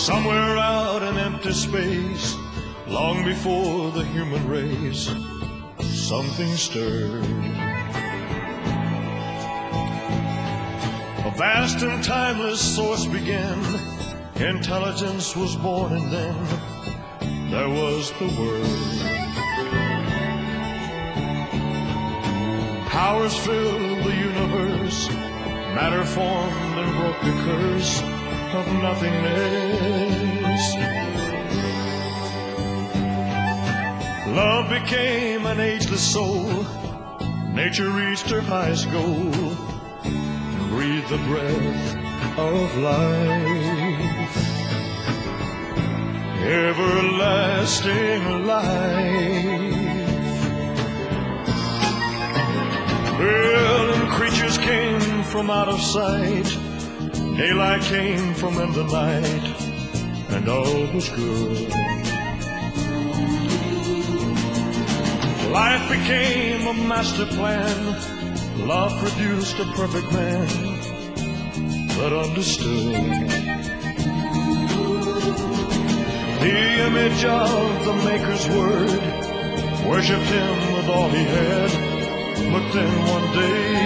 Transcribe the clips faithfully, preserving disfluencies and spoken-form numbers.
Somewhere out in empty space, long before the human race, something stirred. A vast and timeless source began. Intelligence was born, and then there was the Word. Powers filled the universe. Matter formed and broke the curse of nothingness. Love became an ageless soul. Nature reached her highest goal and breathed the breath of life, everlasting life. Well, and creatures came from out of sight. Daylight came from in the night, and all was good. Life became a master plan. Love produced a perfect man that understood. The image of the Maker's word, worshipped him with all he had. But then one day,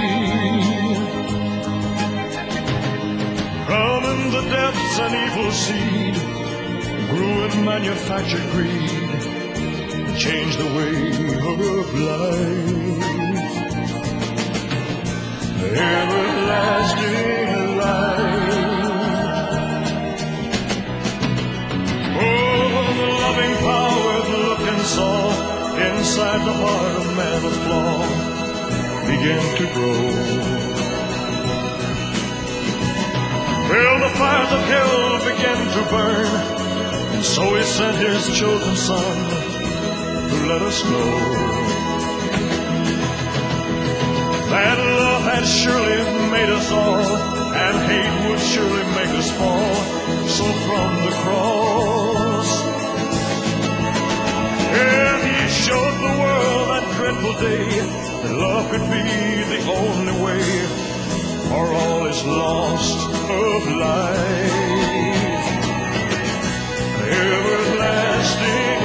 from in the depths an evil seed grew in manufactured greed, changed the way of life, everlasting life. Oh, the loving power that looked and saw inside the heart of man a flaw began to grow. Well, the fires of hell began to burn, and so he sent his chosen son to let us know that love had surely made us all, and hate would surely make us fall. So from the cross, and he showed the world that dreadful day that love could be the only way for all is lost of life, everlasting